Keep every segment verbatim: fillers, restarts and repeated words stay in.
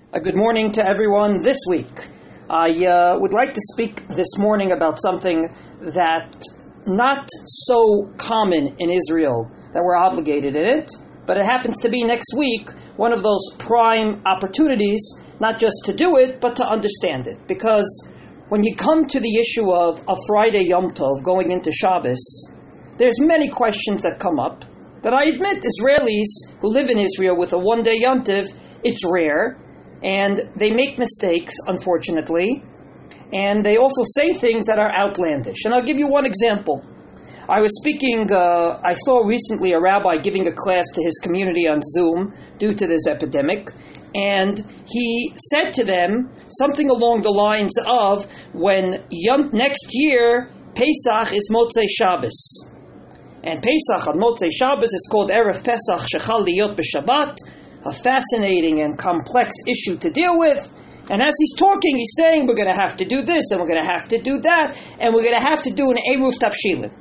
Uh, good morning to everyone this week. I uh, would like to speak this morning about something that not so common in Israel that we're obligated in it, but it happens to be next week one of those prime opportunities, not just to do it, but to understand it. Because when you come to the issue of a Friday Yom Tov going into Shabbos, there's many questions that come up that I admit Israelis who live in Israel with a one-day Yom Tov, it's rare, and they make mistakes, unfortunately, and they also say things that are outlandish. And I'll give you one example. I was speaking, uh, I saw recently a rabbi giving a class to his community on Zoom due to this epidemic, and he said to them something along the lines of, when Yom, next year, Pesach is Motzei Shabbos. And Pesach on Motzei Shabbos is called Erev Pesach Shechal Liyot B'Shabbat, a fascinating and complex issue to deal with. And as he's talking, he's saying we're going to have to do this, and we're going to have to do that, and we're going to have to do an Eruv Tafshilin.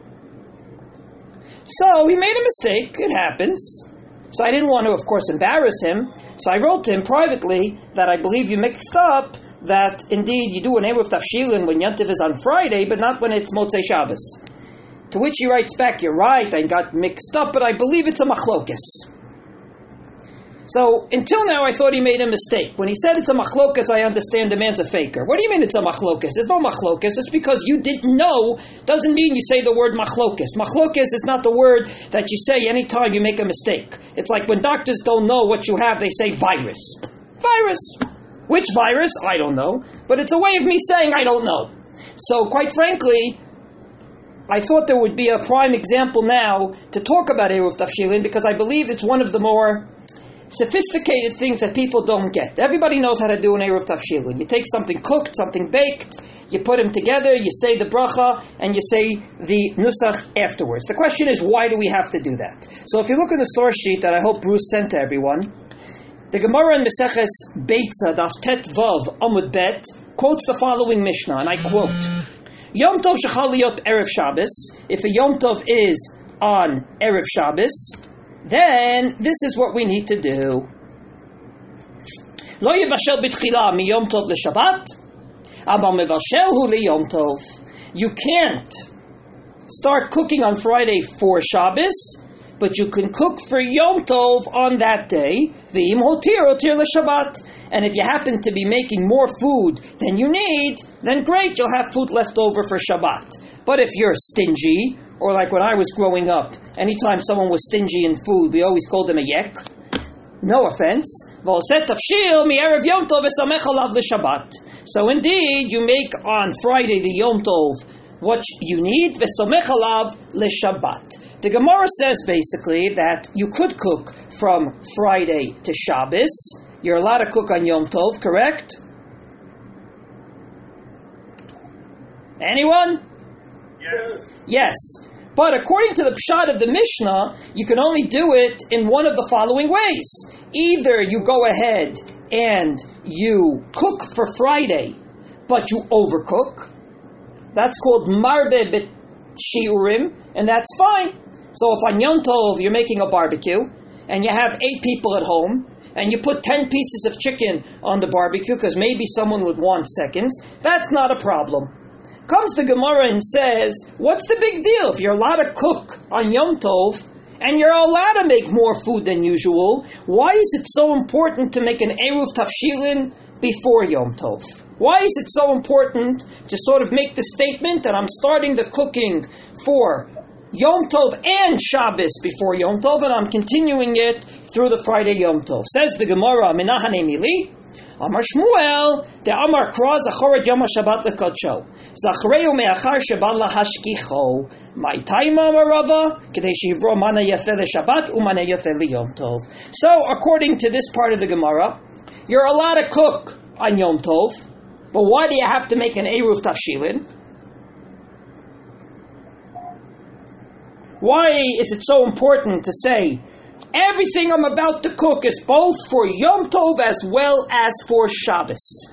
So he made a mistake. It happens. So I didn't want to, of course, embarrass him. So I wrote to him privately that I believe you mixed up that indeed you do an Eruv Tafshilin when Yom Tov is on Friday, but not when it's Motzei Shabbos. To which he writes back, you're right, I got mixed up, but I believe it's a machlokas. So, until now, I thought he made a mistake. When he said it's a machlokas, I understand the man's a faker. What do you mean it's a machlokas? There's no machlokas. Just because you didn't know doesn't mean you say the word machlokas. Machlokas is not the word that you say anytime you make a mistake. It's like when doctors don't know what you have, they say virus. Virus. Which virus? I don't know. But it's a way of me saying I don't know. So, quite frankly, I thought there would be a prime example now to talk about Eruv Tafshilin because I believe it's one of the more sophisticated things that people don't get. Everybody knows how to do an Eruv Tafshilin. You take something cooked, something baked, you put them together, you say the bracha, and you say the nusach afterwards. The question is, why do we have to do that? So if you look in the source sheet that I hope Bruce sent to everyone, the Gemara in Meseches Beitza, Daf Tet Vav Amud Bet, quotes the following Mishnah, and I quote, Yom Tov shechal liyot Erev Shabbos, if a Yom Tov is on Erev Shabbos, then this is what we need to do. Lo yivashel b'tchila mi Yom Tov l'Shabbat, aber mevashel hu liyom Tov. You can't start cooking on Friday for Shabbos, but you can cook for Yom Tov on that day. V'im hotir hotir l'Shabbat. And if you happen to be making more food than you need, then great, you'll have food left over for Shabbat. But if you're stingy, or like when I was growing up, anytime someone was stingy in food, we always called them a yek. No offense. So indeed, you make on Friday the Yom Tov what you need, the Gemara says basically that you could cook from Friday to Shabbos. You're allowed to cook on Yom Tov, correct? Anyone? Yes. Yes. But according to the pshat of the Mishnah, you can only do it in one of the following ways. Either you go ahead and you cook for Friday, but you overcook. That's called marbe bet shiurim, and that's fine. So if on Yom Tov you're making a barbecue, and you have eight people at home, and you put ten pieces of chicken on the barbecue, because maybe someone would want seconds, that's not a problem. Comes the Gemara and says, what's the big deal? If you're allowed to cook on Yom Tov, and you're allowed to make more food than usual, why is it so important to make an Eruv Tafshilin before Yom Tov? Why is it so important to sort of make the statement that I'm starting the cooking for Yom Tov and Shabbos before Yom Tov, and I'm continuing it through the Friday Yom Tov? Says the Gemara, Menachane Mili, Amar Shmuel, the Amar Kra Zachoret Yom HaShabbat Lekodsho, Zachreu Me'achar Shabbat Lahashkicho, My Time Amar Rava, Kedei Shivro Mana Yefeh LeShabbat Umana Yefeh LeYom Tov. So, according to this part of the Gemara, you're allowed to cook on Yom Tov, but why do you have to make an Eruv Tafshilin? Why is it so important to say, everything I'm about to cook is both for Yom Tov as well as for Shabbos?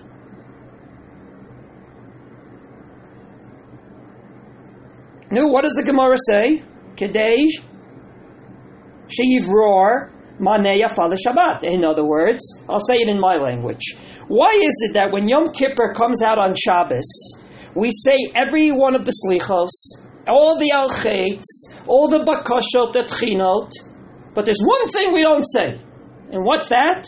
Now, what does the Gemara say? Kedei sheyivror Maneya Fala Shabbat. In other words, I'll say it in my language. Why is it that when Yom Kippur comes out on Shabbos, we say every one of the slichos, all the al-chaitz, all the bakashot, the tchinot, but there's one thing we don't say. And what's that?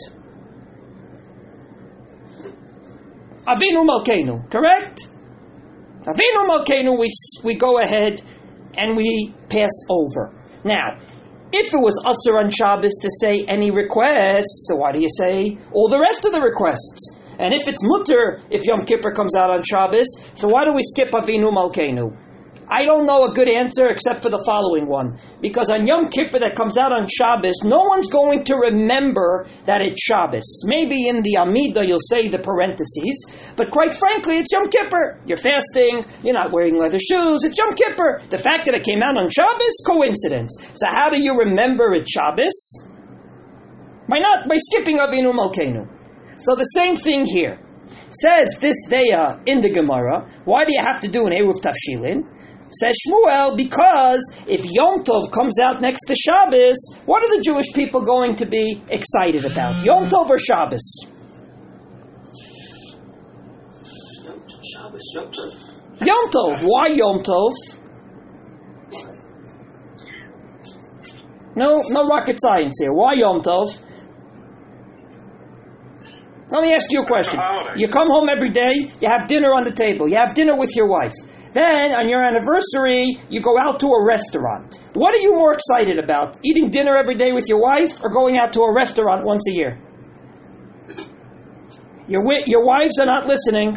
Avinu Malkeinu, correct? Avinu Malkeinu, we, we go ahead and we pass over. Now, if it was Asur on Shabbos to say any requests, so why do you say all the rest of the requests? And if it's mutter, if Yom Kippur comes out on Shabbos, so why do we skip Avinu Malkeinu? I don't know a good answer except for the following one. Because on Yom Kippur that comes out on Shabbos, no one's going to remember that it's Shabbos. Maybe in the Amidah you'll say the parentheses, but quite frankly, it's Yom Kippur. You're fasting, you're not wearing leather shoes, it's Yom Kippur. The fact that it came out on Shabbos, coincidence. So how do you remember it's Shabbos? By not, by skipping Avinu Malkeinu. So the same thing here. Says this day uh, in the Gemara, why do you have to do an Eruv Tafshilin? Says Shmuel, because if Yom Tov comes out next to Shabbos, what are the Jewish people going to be excited about? Yom Tov or Shabbos? Shabbos, Yom Tov. Yom Tov. Why Yom Tov? No, no rocket science here. Why Yom Tov? Let me ask you a question. You come home every day, you have dinner on the table, you have dinner with your wife. Then, on your anniversary, you go out to a restaurant. What are you more excited about? Eating dinner every day with your wife or going out to a restaurant once a year? Your, wi- your wives are not listening.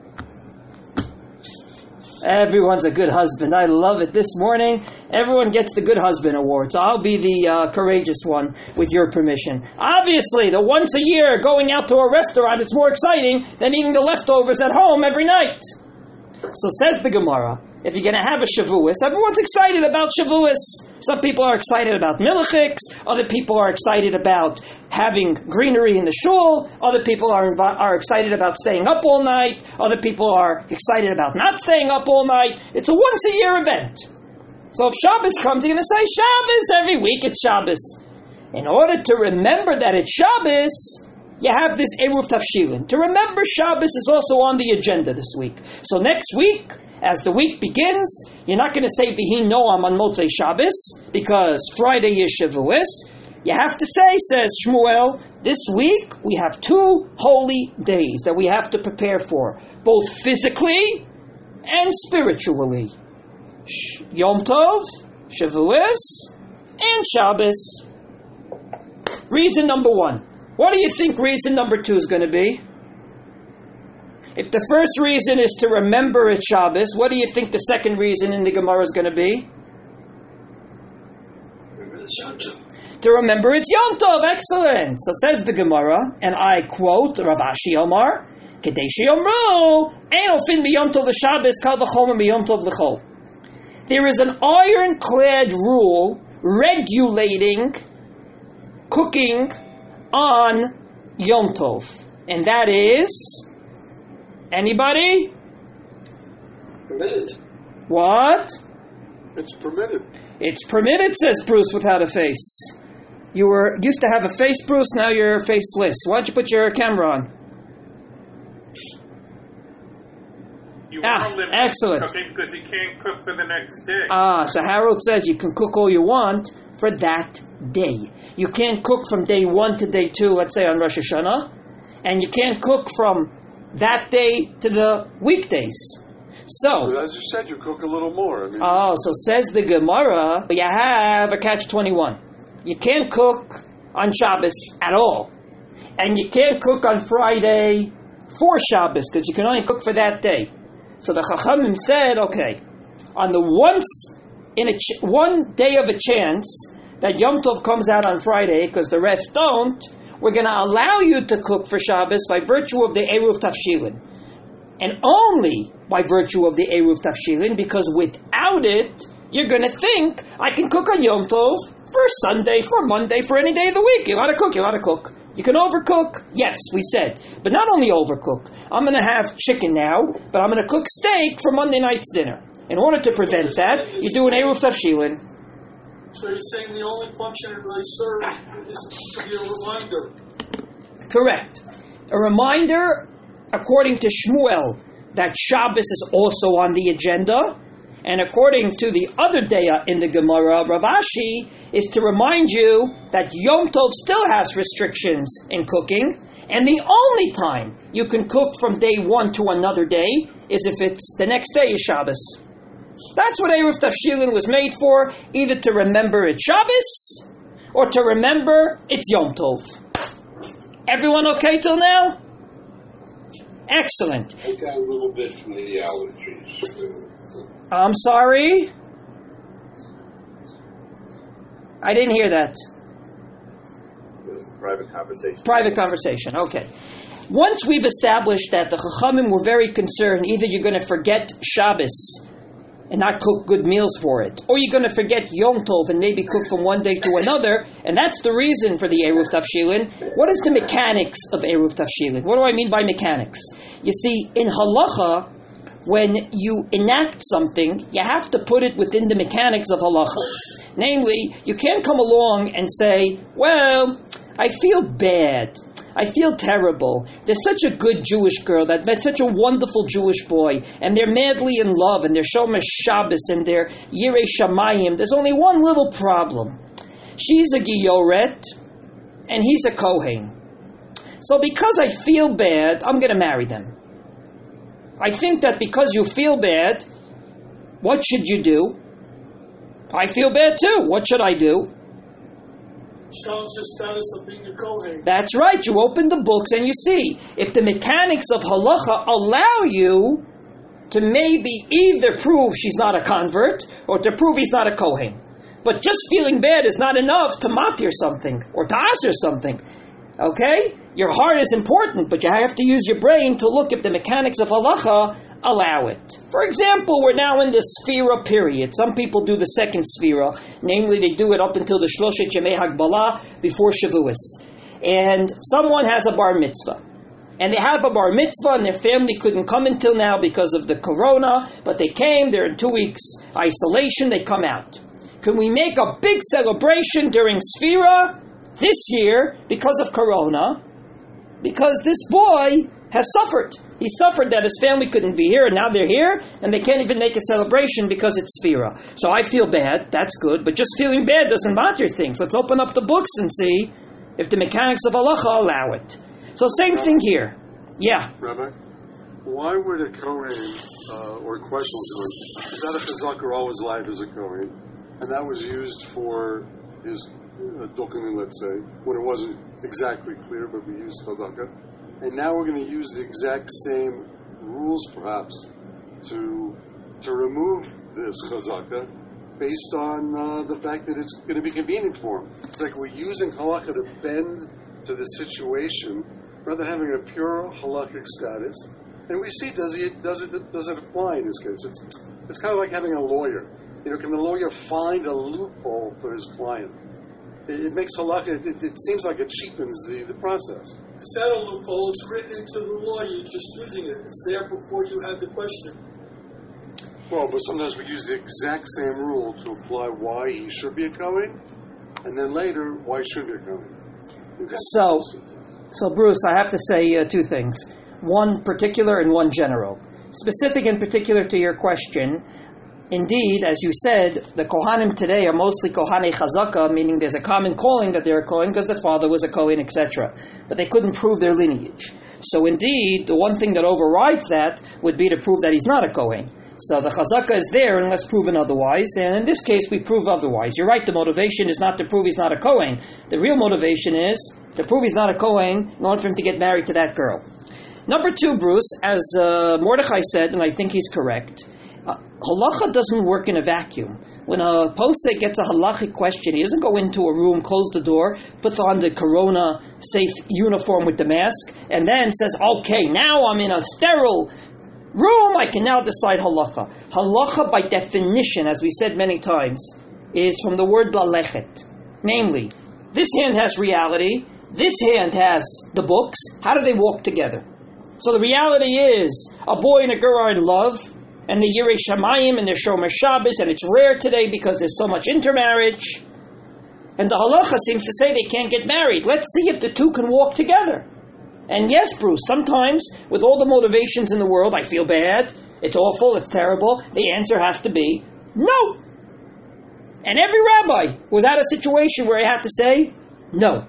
Everyone's a good husband. I love it. This morning, everyone gets the Good Husband Award. So I'll be the uh, courageous one with your permission. Obviously, the once a year going out to a restaurant, it's more exciting than eating the leftovers at home every night. So says the Gemara, if you're going to have a Shavuos, everyone's excited about Shavuos. Some people are excited about Milichiks. Other people are excited about having greenery in the shul. Other people are invi- are excited about staying up all night. Other people are excited about not staying up all night. It's a once-a-year event. So if Shabbos comes, you're going to say, Shabbos, every week it's Shabbos. In order to remember that it's Shabbos, you have this Eruv Tafshilin. To remember Shabbos is also on the agenda this week. So next week, as the week begins, you're not going to say Vihi Noam on Motzei Shabbos, because Friday is Shavuos. You have to say, says Shmuel, this week we have two holy days that we have to prepare for, both physically and spiritually. Yom Tov, Shavuos, and Shabbos. Reason number one. What do you think reason number two is going to be? If the first reason is to remember it's Shabbos, what do you think the second reason in the Gemara is going to be? Remember it's Yom Tov. To remember it's Yom Tov. Excellent. So says the Gemara, and I quote Rav Ashi Omar, Kedei she'omru, ein ofin b'Yom Tov l'Shabbos kal v'chomer b'Yom Tov l'chol. There is an ironclad rule regulating cooking on Yom Tov. And that is, anybody? Permitted. What? It's permitted. It's permitted, says Bruce without a face. You were used to have a face, Bruce, now you're faceless. Why don't you put your camera on? You Ah, won't limit excellent. cooking because you can't cook for the next day. Ah, so Harold says you can cook all you want for that day. You can't cook from day one to day two, let's say on Rosh Hashanah, and you can't cook from that day to the weekdays. So, But as you said, you cook a little more. I mean, oh, so says the Gemara, you have a catch twenty-one. You can't cook on Shabbos at all. And you can't cook on Friday for Shabbos, because you can only cook for that day. So the Chachamim said, okay, on the once in a ch- one day of a chance that Yom Tov comes out on Friday, because the rest don't, we're going to allow you to cook for Shabbos by virtue of the Eruv Tafshilin. And only by virtue of the Eruv Tafshilin, because without it, you're going to think, I can cook on Yom Tov for Sunday, for Monday, for any day of the week. You got to cook, you got to cook. You can overcook, yes, we said. But not only overcook. I'm going to have chicken now, but I'm going to cook steak for Monday night's dinner. In order to prevent that, you do an Eruv Tafshilin. So you're saying the only function it really serves is to be a reminder. Correct. A reminder, according to Shmuel, that Shabbos is also on the agenda, and according to the other Deya in the Gemara, Rav Ashi, is to remind you that Yom Tov still has restrictions in cooking, and the only time you can cook from day one to another day is if it's the next day is Shabbos. That's what Eruv Tafshilin was made for, either to remember it's Shabbos, or to remember it's Yom Tov. Everyone okay till now? Excellent. I got a little bit from the allergies. I'm sorry? I didn't hear that. It was a private conversation. Private conversation, okay. Once we've established that the Chachamim were very concerned, either you're going to forget Shabbos and not cook good meals for it, or you're going to forget Yom Tov and maybe cook from one day to another, and that's the reason for the Eruv Tafshilin. What is the mechanics of Eruv Tafshilin? What do I mean by mechanics? You see, in Halacha, when you enact something, you have to put it within the mechanics of Halacha. Namely, you can't come along and say, well, I feel bad. I feel terrible. There's such a good Jewish girl that met such a wonderful Jewish boy, and they're madly in love, and they're Shomer Shabbos, and they're Yirei Shamayim. There's only one little problem. She's a Giyoret, and he's a Kohen. So because I feel bad, I'm going to marry them. I think that because you feel bad, what should you do? I feel bad too. What should I do? Shows the status of being a Kohen. That's right. You open the books and you see if the mechanics of halacha allow you to maybe either prove she's not a convert or to prove he's not a Kohen. But just feeling bad is not enough to matir something or to answer something. Okay? Your heart is important, but you have to use your brain to look if the mechanics of halacha allow it. For example, we're now in the Sfira period. Some people do the second Sfira. Namely, they do it up until the Shloshet Yemei Hagbalah before Shavuos. And someone has a bar mitzvah. And they have a bar mitzvah and their family couldn't come until now because of the corona, but they came, they're in two weeks isolation, they come out. Can we make a big celebration during Sfira this year because of corona? Because this boy has suffered. He suffered that his family couldn't be here, and now they're here, and they can't even make a celebration because it's Sfira. So I feel bad, that's good, but just feeling bad doesn't matter things. Let's open up the books and see if the mechanics of halacha allow it. So same thing here. Yeah. Rabbi, why would a Kohen uh, or question Kohen, is that a chazaka all his life as a Kohen, and that was used for his uh, dokenim, let's say, when it wasn't exactly clear, but we used chazaka. And now we're going to use the exact same rules, perhaps, to to remove this chazaka based on uh, the fact that it's going to be convenient for him. It's like we're using halakha to bend to the situation rather than having a pure halakhic status. And we see, does it does it does it apply in this case? It's it's kind of like having a lawyer. You know, can the lawyer find a loophole for his client? It, it makes halakha. It, it, it seems like it cheapens the, the process. It's not a loophole, it's written into the law, you're just using it. It's there before you had the question. Well, but sometimes we use the exact same rule to apply why he should be a Kohen, and then later, why he shouldn't be a Kohen. So, so Bruce, I have to say uh, two things. One particular and one general. Specific and particular to your question, indeed, as you said, the Kohanim today are mostly Kohanei Chazaka, meaning there's a common calling that they're a Kohen because their father was a Kohen, et cetera. But they couldn't prove their lineage. So indeed, the one thing that overrides that would be to prove that he's not a Kohen. So the Chazaka is there unless proven otherwise, and in this case we prove otherwise. You're right, the motivation is not to prove he's not a Kohen. The real motivation is to prove he's not a Kohen in order for him to get married to that girl. Number two, Bruce, as uh, Mordechai said, and I think he's correct, Uh, halacha doesn't work in a vacuum. When a posek gets a halachic question, he doesn't go into a room, close the door, put on the corona safe uniform with the mask, and then says, okay, now I'm in a sterile room, I can now decide halacha. Halacha, by definition, as we said many times, is from the word lalechet. Namely, this hand has reality, this hand has the books. How do they walk together? So the reality is, a boy and a girl are in love, and the Yirei Shamayim and the Shomer Shabbos, and it's rare today because there's so much intermarriage. And the halacha seems to say they can't get married. Let's see if the two can walk together. And yes, Bruce, sometimes with all the motivations in the world, I feel bad, it's awful, it's terrible, the answer has to be no. And every rabbi was at a situation where he had to say no.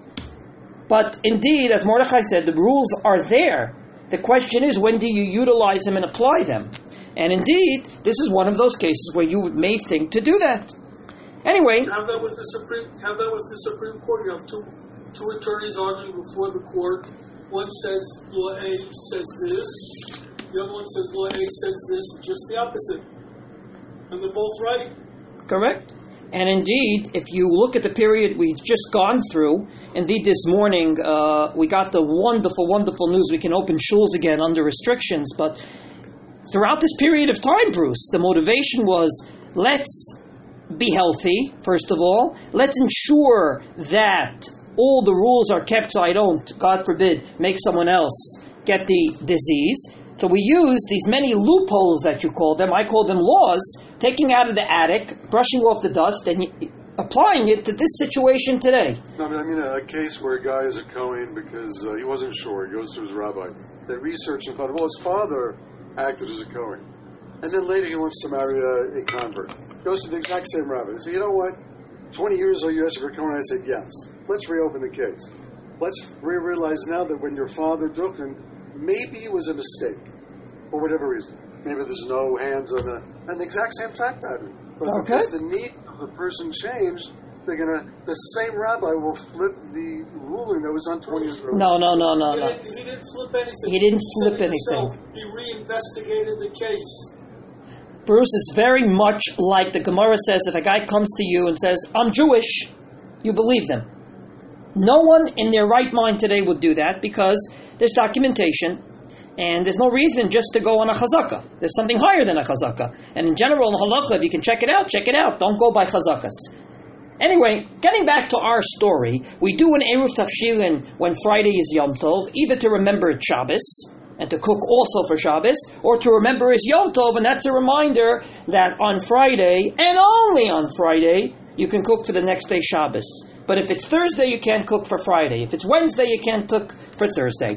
But indeed, as Mordechai said, the rules are there. The question is, when do you utilize them and apply them? And indeed, this is one of those cases where you may think to do that. Anyway, have that with the Supreme. Have that with the Supreme Court. You have two two attorneys arguing before the court. One says law A says this. The other one says law A says this. Just the opposite, and they're both right. Correct. And indeed, if you look at the period we've just gone through, indeed this morning uh, we got the wonderful, wonderful news we can open shuls again under restrictions. But throughout this period of time, Bruce, the motivation was, let's be healthy, first of all. Let's ensure that all the rules are kept so I don't, God forbid, make someone else get the disease. So we use these many loopholes that you call them, I call them laws, taking out of the attic, brushing off the dust, and applying it to this situation today. No, but I mean a, a case where a guy is a Kohen because uh, he wasn't sure. He goes to his rabbi. They research and found, well, his father acted as a Kohen. And then later he wants to marry a, a convert. Goes to the exact same rabbi. He says, you know what? twenty years ago you asked for a Kohen. I said, yes. Let's reopen the case. Let's re- realize now that when your father Duchen, maybe it was a mistake, for whatever reason. Maybe there's no hands on the, and the exact same fact pattern. But okay. Because the need of the person changed, they're gonna, the same rabbi will flip the ruling that was on twenty years ago. No, no, no, no, He no. didn't, he didn't flip anything. He didn't He flip said it anything. himself. He reinvestigated the case. Bruce, it's very much like the Gemara says, if a guy comes to you and says, I'm Jewish, you believe them. No one in their right mind today would do that because there's documentation and there's no reason just to go on a chazaka. There's something higher than a chazaka. And in general, in halacha, if you can check it out, check it out. Don't go by chazakas. Anyway, getting back to our story, we do an Eruv Tafshilin when Friday is Yom Tov, either to remember it's Shabbos, and to cook also for Shabbos, or to remember it's Yom Tov, and that's a reminder that on Friday, and only on Friday, you can cook for the next day Shabbos. But if it's Thursday, you can't cook for Friday. If it's Wednesday, you can't cook for Thursday.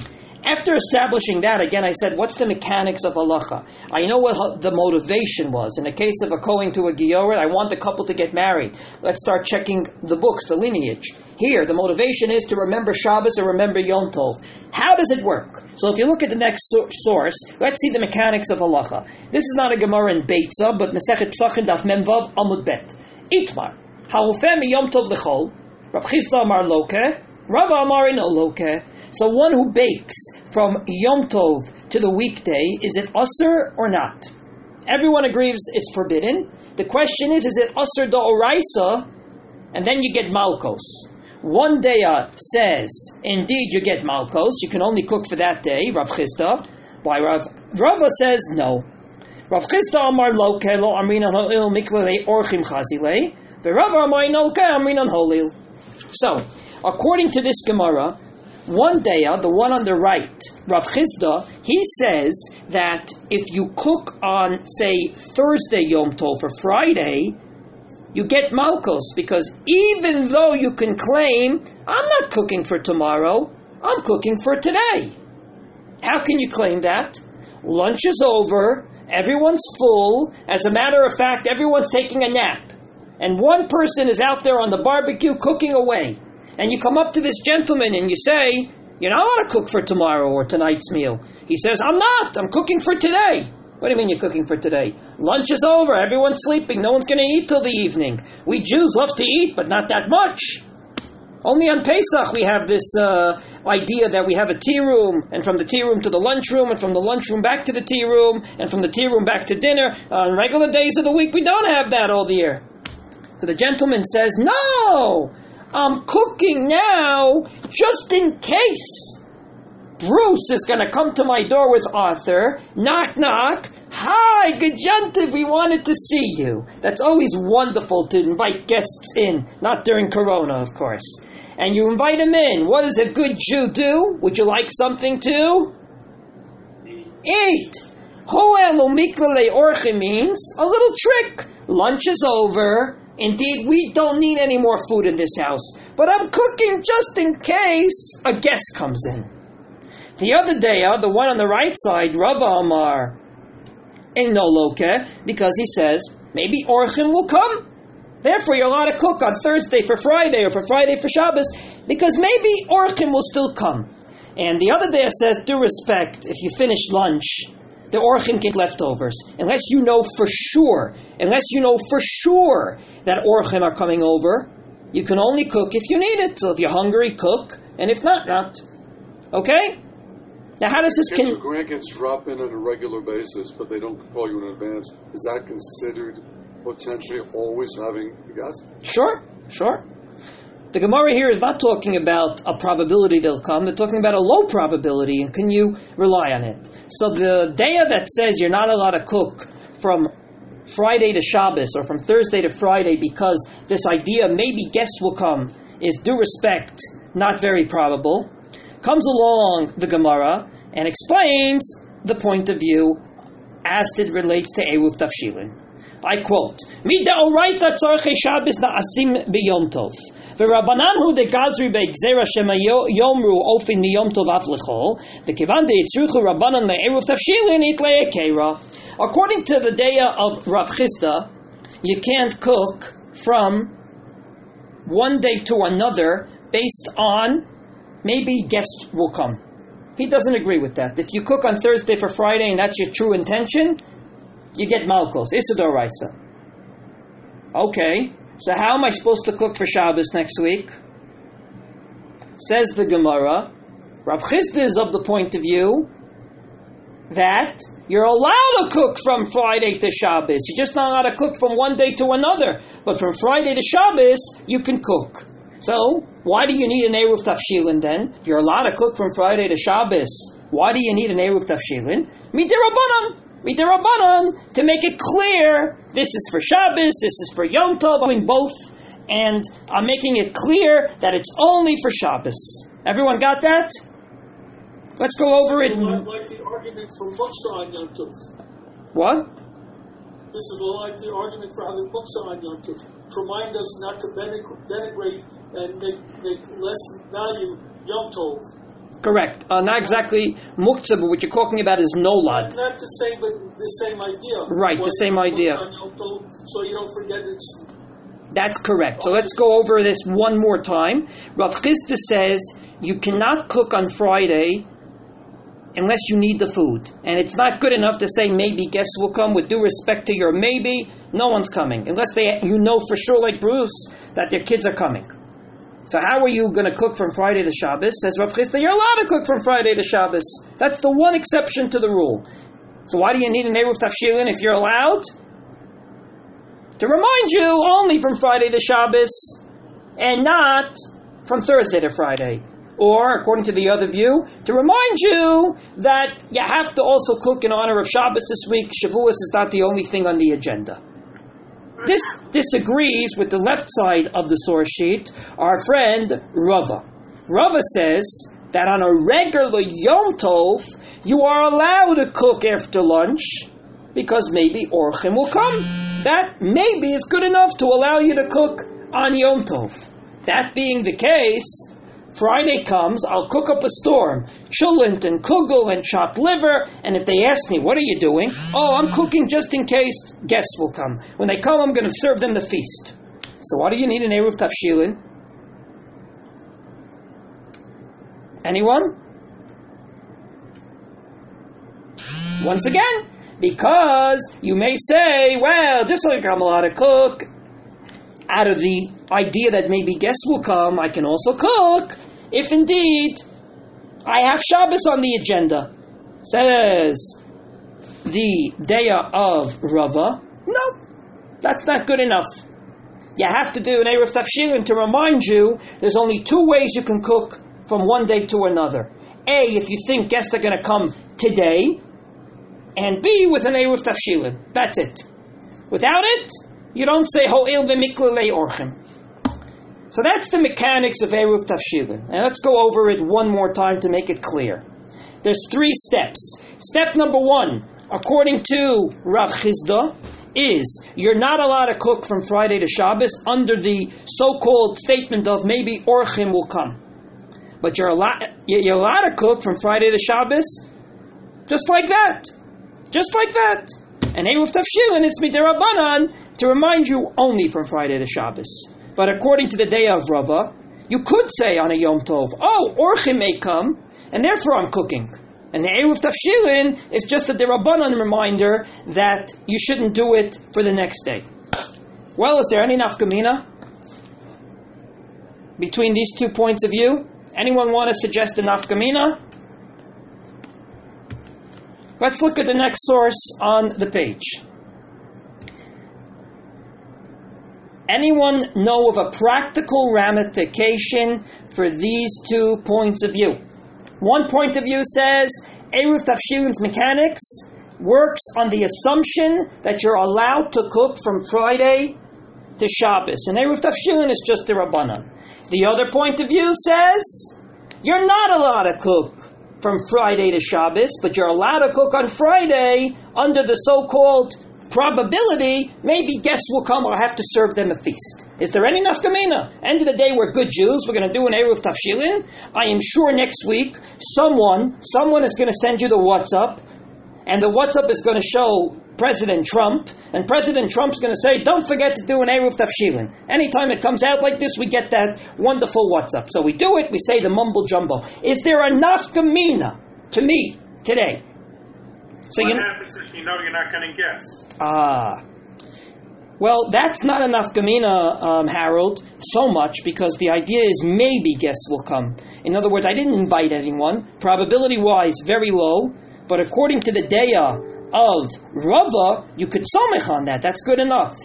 After establishing that, again, I said, what's the mechanics of halacha? I know what the motivation was. In the case of a Kohen to a Giyoret, I want the couple to get married. Let's start checking the books, the lineage. Here, the motivation is to remember Shabbos or remember Yom Tov. How does it work? So if you look at the next source, let's see the mechanics of halacha. This is not a Gemara in Beitza, but Masechet Pesachim Daf Memvav Amud Bet. Itmar. Ha'ufeh mi Yom Tov l'chol. Rav Chisda Amar Loke. Rav Amar ino Loke. So one who bakes from Yom Tov to the weekday, is it usur or not? Everyone agrees it's forbidden. The question is, is it usur da'oraisa? And then you get malkos. One daya says, indeed you get malkos, you can only cook for that day, Rav Chisda. By Rav Rava says no. Rav Chisda amar lo kelo amrinan holil miklele orchim chazile. V'Rava amar no ke amrinan holil. So, according to this Gemara, one daya, the one on the right, Rav Chisda, he says that if you cook on, say, Thursday Yom Tov for Friday, you get malkos, because even though you can claim, I'm not cooking for tomorrow, I'm cooking for today. How can you claim that? Lunch is over, everyone's full, as a matter of fact, everyone's taking a nap, and one person is out there on the barbecue cooking away. And you come up to this gentleman and you say, you're not allowed to cook for tomorrow or tonight's meal. He says, I'm not, I'm cooking for today. What do you mean you're cooking for today? Lunch is over, everyone's sleeping, no one's going to eat till the evening. We Jews love to eat, but not that much. Only on Pesach we have this uh, idea that we have a tea room, and from the tea room to the lunchroom, and from the lunchroom back to the tea room, and from the tea room back to dinner. Uh, on regular days of the week, we don't have that all the year. So the gentleman says, no! I'm cooking now, just in case Bruce is going to come to my door with Arthur. Knock, knock. Hi, Gajantiv, we wanted to see you. That's always wonderful to invite guests in, not during Corona, of course. And you invite him in. What does a good Jew do? Would you like something to eat? Ho'elu miklele orchim means a little trick. Lunch is over. Indeed, we don't need any more food in this house. But I'm cooking just in case a guest comes in. The other day, uh, the one on the right side, Rava Amar, ain't no loke, because he says, maybe orchim will come. Therefore, you're allowed to cook on Thursday for Friday or for Friday for Shabbos, because maybe orchim will still come. And the other day says, due respect, if you finish lunch, the orchim get leftovers. Unless you know for sure, unless you know for sure that orchim are coming over, you can only cook if you need it. So if you're hungry, cook, and if not, not. Okay? Now, how does this... If Con- your grandkids drop in on a regular basis, but they don't call you in advance, is that considered potentially always having a guest? Sure, sure. The Gemara here is not talking about a probability they'll come. They're talking about a low probability, and can you rely on it? So the daya that says you're not allowed to cook from Friday to Shabbos or from Thursday to Friday because this idea maybe guests will come is, due respect, not very probable, comes along the Gemara and explains the point of view as it relates to Eruv Tafshilin. I quote, Mid'oraita tzorchei Shabbos na'asim b'yom tov. V'Rabbanan hu degazri be'gzera shema yomru ofin miyom tov av lechol. V'kivan de'itzruchu Rabbanan le'eruv tafshilin itlei ekera. According to the daya of Rav Chisda, you can't cook from one day to another based on maybe guests will come. He doesn't agree with that. If you cook on Thursday for Friday and that's your true intention, you get Malkos, Isidor Raisa. Okay, so how am I supposed to cook for Shabbos next week? Says the Gemara, Rav Chisda is of the point of view that you're allowed to cook from Friday to Shabbos. You're just not allowed to cook from one day to another. But from Friday to Shabbos, you can cook. So, why do you need an Eruv Tafshilin then? If you're allowed to cook from Friday to Shabbos, why do you need an Eruv Tafshilin? Midirabanan. Midirabanan, to make it clear, this is for Shabbos, this is for Yom Tov, I'm doing both, and I'm making it clear that it's only for Shabbos. Everyone got that? Let's go over it. Like the argument for Muktzah on Yom Tov. What? This is like the argument for having Muktzah on Yom Tov. To remind us not to denigrate and make, make less value Yom Tov. Correct. Uh, not exactly muktzah, but what you're talking about is nolad. Not the same, but the same idea. Right, the same idea. On Yom Tov, so you don't forget it's... That's correct. So let's go over this one more time. Rav Chisda says you cannot cook on Friday unless you need the food. And it's not good enough to say maybe guests will come. With due respect to your maybe, no one's coming. Unless they, you know for sure, like Bruce, that their kids are coming. So how are you going to cook from Friday to Shabbos? Says Rav Chisda, you're allowed to cook from Friday to Shabbos. That's the one exception to the rule. So why do you need an Eruv Tafshilin if you're allowed? To remind you only from Friday to Shabbos and not from Thursday to Friday. Or, according to the other view, to remind you that you have to also cook in honor of Shabbos this week. Shavuos is not the only thing on the agenda. This disagrees with the left side of the source sheet, our friend Rava. Rava says that on a regular Yom Tov, you are allowed to cook after lunch because maybe Orchim will come. That maybe is good enough to allow you to cook on Yom Tov. That being the case, Friday comes, I'll cook up a storm, chulent and kugel and chopped liver, and if they ask me, what are you doing? Oh, I'm cooking just in case guests will come. When they come, I'm going to serve them the feast. So why do you need an Eruv Tafshilin? Anyone? Once again, because you may say, well, just like I'm allowed to cook, out of the idea that maybe guests will come, I can also cook, if indeed I have Shabbos on the agenda. Says the Daya of Rava, no, that's not good enough. You have to do an Eruv Tafshilin to remind you there's only two ways you can cook from one day to another. A, if you think guests are going to come today, and B, with an Eruv Tafshilin. That's it. Without it, you don't say Ho'il v'miklelei orchim. So that's the mechanics of Eruv Tafshilin. And let's go over it one more time to make it clear. There's three steps. Step number one, according to Rav Chizda, is you're not allowed to cook from Friday to Shabbos under the so-called statement of maybe Orchim will come. But you're allowed, you're allowed to cook from Friday to Shabbos just like that. Just like that. And Eruv Tafshilin, it's midirabanan to remind you only from Friday to Shabbos. But according to the day of Rava, you could say on a Yom Tov, oh, Orchim may come, and therefore I'm cooking. And the Eruv Tafshilin is just a derabanan reminder that you shouldn't do it for the next day. Well, is there any nafkamina between these two points of view? Anyone want to suggest a nafkamina? Let's look at the next source on the page. Anyone know of a practical ramification for these two points of view? One point of view says Eruv Tafshilin's mechanics works on the assumption that you're allowed to cook from Friday to Shabbos. And Eruv Tafshilin is just the Rabbanan. The other point of view says you're not allowed to cook from Friday to Shabbos, but you're allowed to cook on Friday under the so-called probability, maybe guests will come, I'll have to serve them a feast. Is there any nafkamina? End of the day, we're good Jews, we're going to do an Eruv Tafshilin. I am sure next week, someone, someone is going to send you the WhatsApp, and the WhatsApp is going to show President Trump, and President Trump's going to say, don't forget to do an Eruv Tafshilin. Anytime it comes out like this, we get that wonderful WhatsApp. So we do it, we say the mumble jumbo. Is there a nafkamina to me today? So what you happens if you know you're not going to guess? Ah. Well, that's not enough Gamina, um, Harold, so much, because the idea is maybe guests will come. In other words, I didn't invite anyone. Probability-wise, very low. But according to the Deya of Rava, you could somech on that. That's good enough.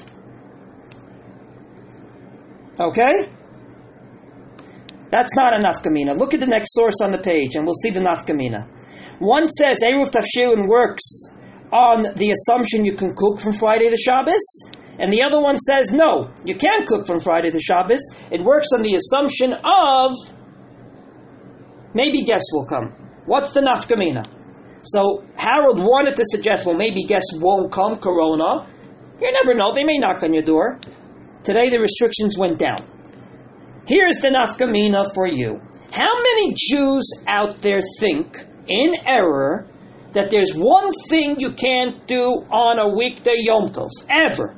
Okay? That's not a nafkamina. Look at the next source on the page, and we'll see the nafkamina. One says Eruv Tafshilin works on the assumption you can cook from Friday to Shabbos, and the other one says no, you can't cook from Friday to Shabbos. It works on the assumption of maybe guests will come. What's the nafkamina? So Harold wanted to suggest, well, maybe guests won't come, Corona. You never know, they may knock on your door. Today the restrictions went down. Here's the nafkamina for you. How many Jews out there think, in error, that there's one thing you can't do on a weekday Yom Tov, ever?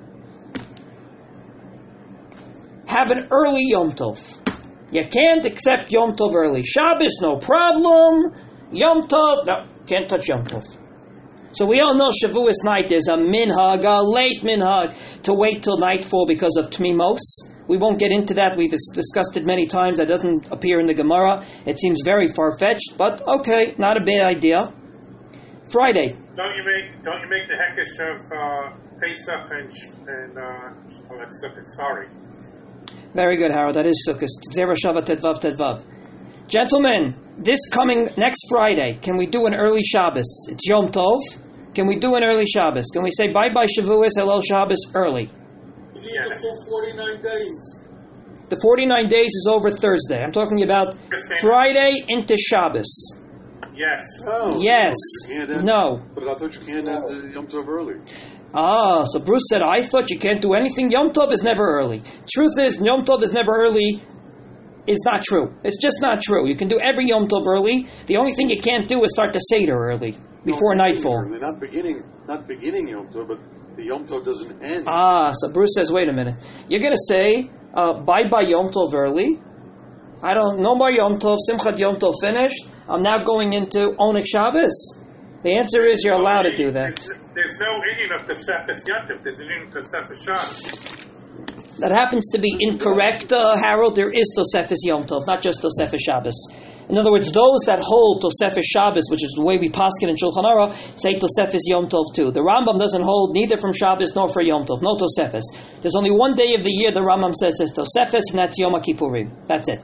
Have an early Yom Tov. You can't accept Yom Tov early. Shabbos, no problem. Yom Tov, no, can't touch Yom Tov. So we all know Shavuos night, there's a minhag, a late minhag, to wait till nightfall because of Tmimos. We won't get into that. We've discussed it many times. That doesn't appear in the Gemara. It seems very far-fetched, but okay, not a bad idea. Friday. Don't you make don't you make the hekesh of uh, Pesach and and uh, oh, that's Sukkot. Sorry. Very good, Harold. That is Sukkot. Zera Shava Tedvav Tedvav. Gentlemen, this coming next Friday, can we do an early Shabbos? It's Yom Tov. Can we do an early Shabbos? Can we say bye-bye Shavuos, hello Shabbos early? You need the full forty-nine days. The forty-nine days is over Thursday. I'm talking about Friday into Shabbos. Yes. Oh, Yes. No, you can't end, No. But I thought you can't end the Yom Tov early. Ah, so Bruce said, I thought you can't do anything. Yom Tov is never early. Truth is, Yom Tov is never early is not true. It's just not true. You can do every Yom Tov early. The only thing you can't do is start the Seder early, before no, nightfall. Early. Not beginning, not beginning Yom Tov, but the Yom Tov doesn't end. Ah, so Bruce says, wait a minute. You're going to say, uh, bye-bye Yom Tov early. I don't, no more Yom Tov, Simchat Yom Tov finished. I'm now going into Onik Shabbos. The answer is you're allowed to do that. There's, there's no Indian of the Tosefes Yantif. There's an Indian of Tosefes Shabbos. That happens to be incorrect, uh, Harold. There is Tosefes Yom Tov, not just Tosefes Shabbos. In other words, those that hold Tosefes Shabbos, which is the way we paskin in Shulchan Aruch, say Tosefes Yom Tov too. The Rambam doesn't hold neither from Shabbos nor for Yom Tov. No Tosefes. There's only one day of the year the Rambam says is Tosefes, and that's Yom Kippurim. That's it.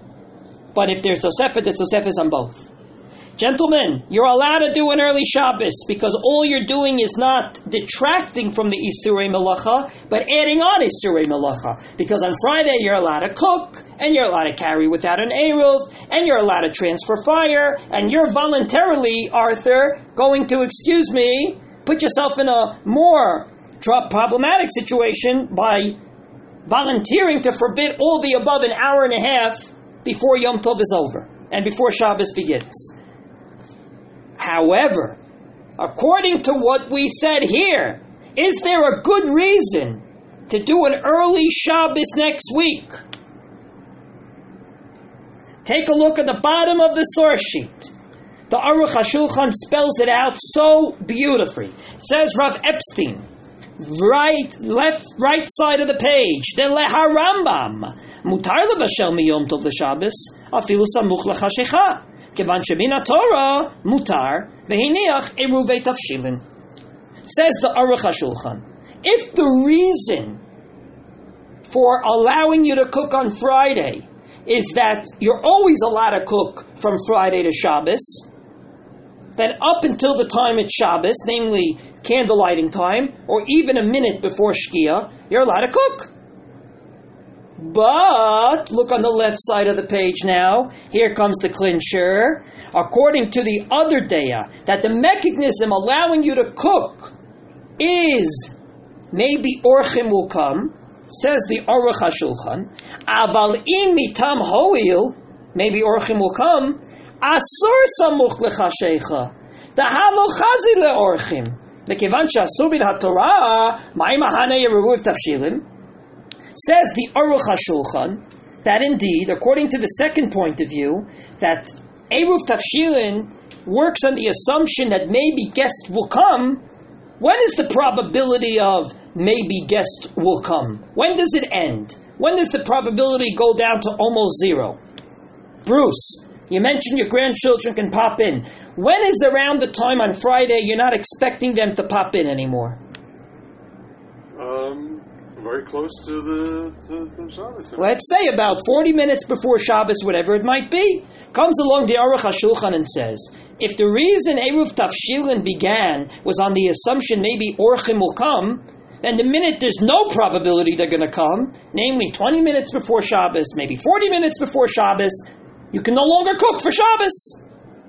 But if there's Tosefet, it's Tosefes on both. Gentlemen, you're allowed to do an early Shabbos because all you're doing is not detracting from the Isurei Melacha, but adding on Isurei Melacha. Because on Friday you're allowed to cook, and you're allowed to carry without an Eruv, and you're allowed to transfer fire, and you're voluntarily, Arthur, going to, excuse me, put yourself in a more tr- problematic situation by volunteering to forbid all the above an hour and a half before Yom Tov is over and before Shabbos begins. However, according to what we said here, is there a good reason to do an early Shabbos next week? Take a look at the bottom of the source sheet. The Aruch HaShulchan spells it out so beautifully. It says Rav Epstein, right, left, right side of the page. The Leha Rambam, mutar levashel miyom tov l'Shabbos, afilu samuch l'chashecha, kevan shemin Torah mutar v'hiniach eruvei tafshilin. Says the Aruch HaShulchan, if the reason for allowing you to cook on Friday is that you're always allowed to cook from Friday to Shabbos, then up until the time it's Shabbos, namely candlelighting time, or even a minute before Shkia, you're allowed to cook. But, look on the left side of the page now, here comes the clincher. According to the other Deya, that the mechanism allowing you to cook is maybe Orchim will come, says the Aruch HaShulchan, Aval im mitam hoil, maybe Orchim will come, Asur samuch lechashecha, Dahalo chazi leorchim, Vekivan she'asur bil haTorah, ma'im ha'hanei yeruv tafshilim. Says the Aruch HaShulchan that indeed, according to the second point of view, that Eruv Tafshilin works on the assumption that maybe guests will come. When is the probability of maybe guests will come? When does it end? When does the probability go down to almost zero? Bruce, you mentioned your grandchildren can pop in. When is around the time on Friday you're not expecting them to pop in anymore? Um, very close to the, to the Shabbos. Let's say about forty minutes before Shabbos, whatever it might be. Comes along the Aruch HaShulchan and says, if the reason Eruv Tafshilin began was on the assumption maybe Orchim will come, then the minute there's no probability they're going to come, namely twenty minutes before Shabbos, maybe forty minutes before Shabbos, you can no longer cook for Shabbos.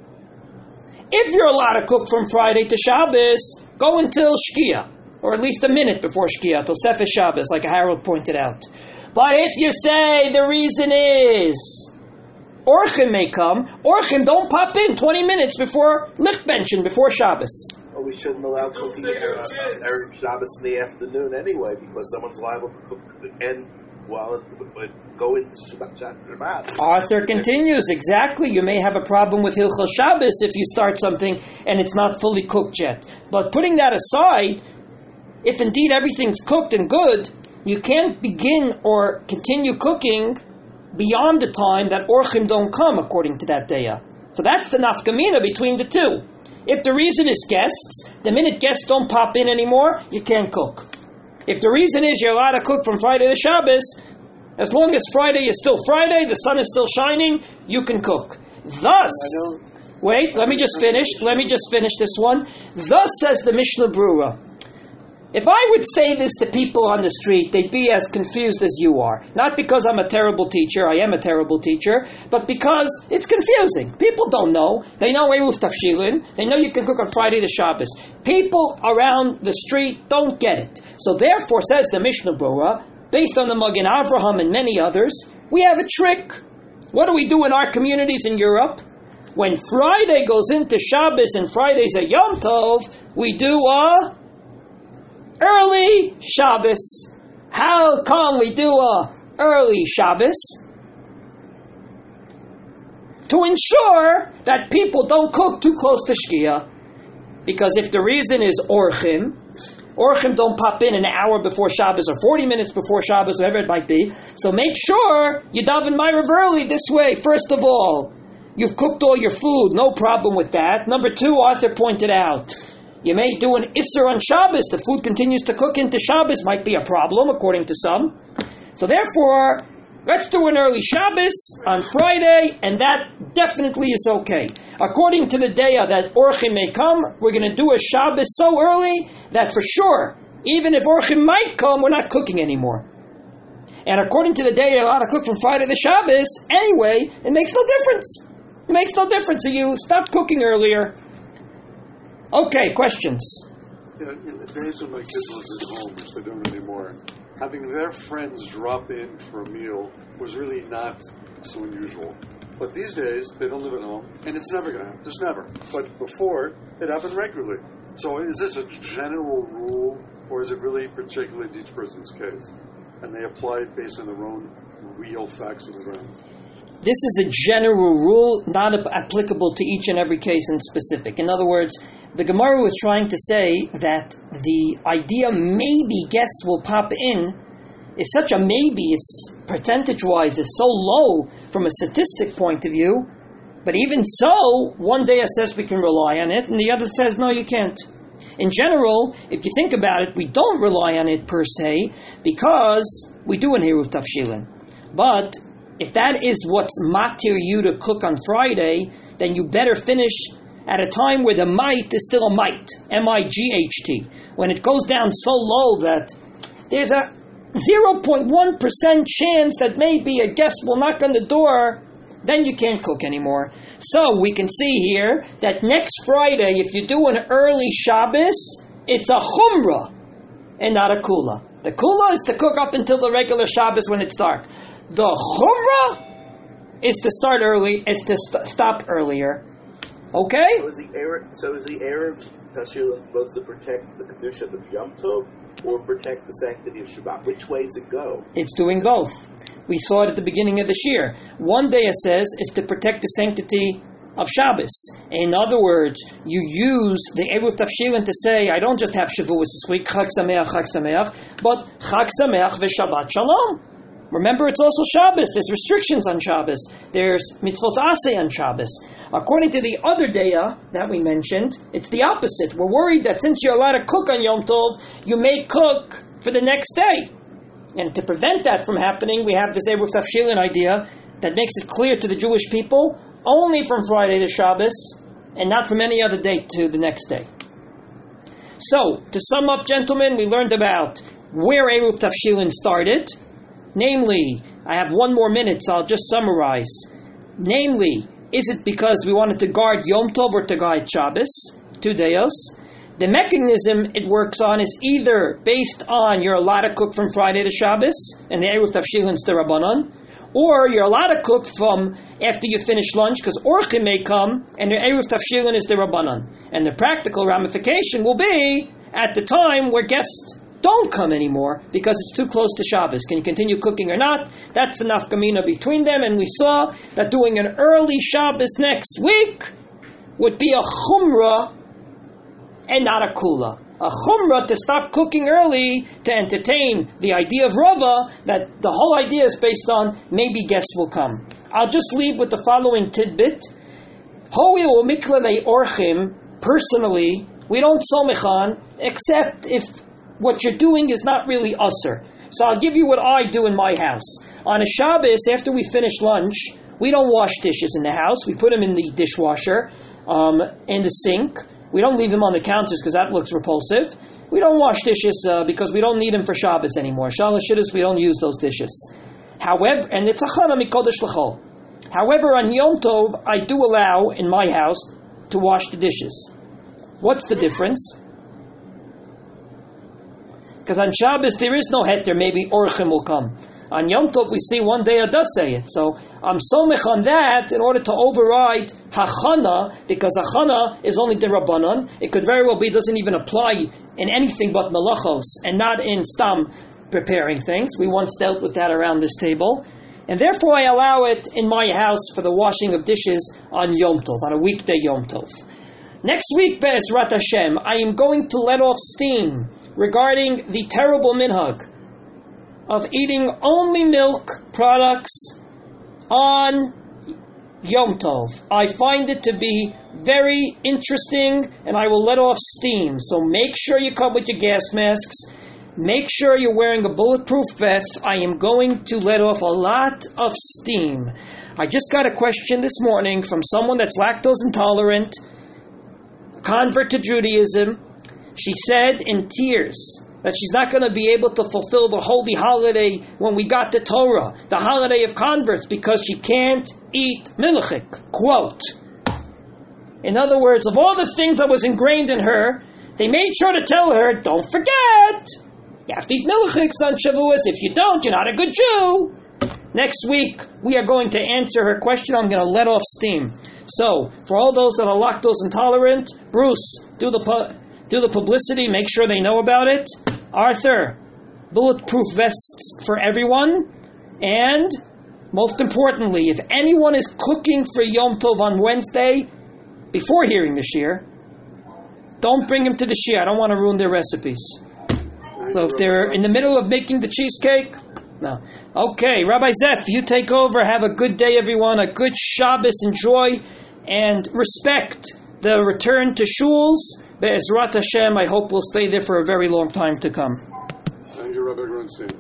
If you're allowed to cook from Friday to Shabbos, go until Shkia, or at least a minute before Shkia, till Sefes Shabbos, like Harold pointed out. But if you say the reason is Orchim may come, Orchim don't pop in twenty minutes before Lichtbenchen, before Shabbos. Well, we shouldn't allow cooking uh, Erev Shabbos in the afternoon anyway, because someone's liable to cook and while it go into Shabbat. Arthur continues, exactly. You may have a problem with Hilchos Shabbos if you start something and it's not fully cooked yet. But putting that aside, if indeed everything's cooked and good, you can't begin or continue cooking beyond the time that Orchim don't come, according to that Deya. So that's the nafkamina between the two. If the reason is guests, the minute guests don't pop in anymore, you can't cook. If the reason is you're allowed to cook from Friday to Shabbos, as long as Friday is still Friday, the sun is still shining, you can cook. Thus, wait, let me just finish, let me just finish this one. Thus says the Mishnah Brura. If I would say this to people on the street, they'd be as confused as you are. Not because I'm a terrible teacher, I am a terrible teacher, but because it's confusing. People don't know. They know Eruv Tafshilin. They know you can cook on Friday to Shabbos. People around the street don't get it. So therefore, says the Mishnah Brura, based on the Magen Avraham and many others, we have a trick. What do we do in our communities in Europe? When Friday goes into Shabbos and Friday's a Yom Tov, we do a early Shabbos. How come we do a early Shabbos? To ensure that people don't cook too close to Shkia. Because if the reason is Orchim, Orchim don't pop in an hour before Shabbos or forty minutes before Shabbos, whatever it might be. So make sure you daven Ma'ariv early this way. First of all, you've cooked all your food, no problem with that. Number two, Arthur pointed out, you may do an Isser on Shabbos. The food continues to cook into Shabbos. Might be a problem, according to some. So therefore, let's do an early Shabbos on Friday, and that definitely is okay. According to the Deya that Orchim may come, we're going to do a Shabbos so early that for sure, even if Orchim might come, we're not cooking anymore. And according to the day you're allowed to cook from Friday to Shabbos, anyway, it makes no difference. It makes no difference if you stop cooking earlier. Okay, questions? Yeah, in the days when my kids lived at home, which they don't anymore, having their friends drop in for a meal was really not so unusual. But these days, they don't live at home, and it's never going to happen. Just never. But before, it happened regularly. So is this a general rule, or is it really particular to each person's case? And they apply it based on their own real facts on the ground? This is a general rule, not applicable to each and every case in specific. In other words, the Gemara was trying to say that the idea maybe guests will pop in is such a maybe, it's percentage-wise is so low from a statistic point of view, but even so, one day says we can rely on it, and the other says no, you can't. In general, if you think about it, we don't rely on it per se, because we do an Eruv Tafshilin. But if that is what's matir you to cook on Friday, then you better finish at a time where the might is still a might, M I G H T. When it goes down so low that there's a zero point one percent chance that maybe a guest will knock on the door, then you can't cook anymore. So we can see here that next Friday, if you do an early Shabbos, it's a chumrah and not a kula. The kula is to cook up until the regular Shabbos when it's dark. The chumrah is to start early, is to st- stop earlier. Okay? So is the Erev, so is the Erev Tashilin supposed to protect the condition of Yom Tov or protect the sanctity of Shabbat? Which way does it go? It's doing both. We saw it at the beginning of this year. One day it says is to protect the sanctity of Shabbos. In other words, you use the Eruv Tafshilin to say, I don't just have Shavuos this week, Chag Sameach, Chag Sameach, but Chag Sameach v'Shabbat Shalom. Remember, it's also Shabbos. There's restrictions on Shabbos. There's mitzvot aseh on Shabbos. According to the other daya that we mentioned, it's the opposite. We're worried that since you're allowed to cook on Yom Tov, you may cook for the next day. And to prevent that from happening, we have this Eruv Tafshilin idea that makes it clear to the Jewish people only from Friday to Shabbos and not from any other date to the next day. So, to sum up, gentlemen, we learned about where Eruv Tafshilin started. Namely, I have one more minute, so I'll just summarize. Namely, is it because we wanted to guard Yom Tov or to guard Shabbos? Two dayos. The mechanism it works on is either based on you're allowed to cook from Friday to Shabbos, and the Eruv Tafshilin's Derabanan, or you're allowed to cook from after you finish lunch, because Orchim may come, and the Eruv Tafshilin is Derabanan. And the practical ramification will be at the time where guests don't come anymore because it's too close to Shabbos. Can you continue cooking or not? That's the nafkamina between them, and we saw that doing an early Shabbos next week would be a chumrah and not a kula. A chumrah to stop cooking early to entertain the idea of Rava that the whole idea is based on maybe guests will come. I'll just leave with the following tidbit. Hoil or miklalei orchim, personally, we don't somech on, except if what you're doing is not really usser. So I'll give you what I do in my house. On a Shabbos, after we finish lunch, we don't wash dishes in the house. We put them in the dishwasher, um, in the sink. We don't leave them on the counters because that looks repulsive. We don't wash dishes uh, because we don't need them for Shabbos anymore. Shalosh Shidduch, we don't use those dishes. However, and it's a chana mikodesh l'chol. However, on Yom Tov, I do allow in my house to wash the dishes. What's the difference? Because on Shabbos there is no heter, maybe orchim will come. On Yom Tov we see one day it does say it. So I'm somech on that in order to override hachana, because hachana is only the Rabbanon. It could very well be doesn't even apply in anything but melachos and not in stam preparing things. We once dealt with that around this table. And therefore I allow it in my house for the washing of dishes on Yom Tov, on a weekday Yom Tov. Next week, Be'ezrat Hashem, I am going to let off steam regarding the terrible minhag of eating only milk products on Yom Tov. I find it to be very interesting, and I will let off steam. So make sure you come with your gas masks. Make sure you're wearing a bulletproof vest. I am going to let off a lot of steam. I just got a question this morning from someone that's lactose intolerant, convert to Judaism. She said in tears that she's not going to be able to fulfill the holy holiday when we got the Torah, the holiday of converts, because she can't eat milchik. Quote. In other words, of all the things that was ingrained in her, they made sure to tell her, don't forget, you have to eat milchik on Shavuos. If you don't, you're not a good Jew. Next week, we are going to answer her question. I'm going to let off steam. So, for all those that are lactose intolerant, Bruce, do the pu- do the publicity, make sure they know about it. Arthur, bulletproof vests for everyone. And, most importantly, if anyone is cooking for Yom Tov on Wednesday, before hearing the shir, don't bring them to the shir. I don't want to ruin their recipes. So if they're in the middle of making the cheesecake, no. Okay, Rabbi Zeph, you take over. Have a good day, everyone. A good Shabbos. Enjoy and respect the return to shuls. Be'ezrat Hashem, I hope we'll stay there for a very long time to come. Thank you, Rabbi Grunstein.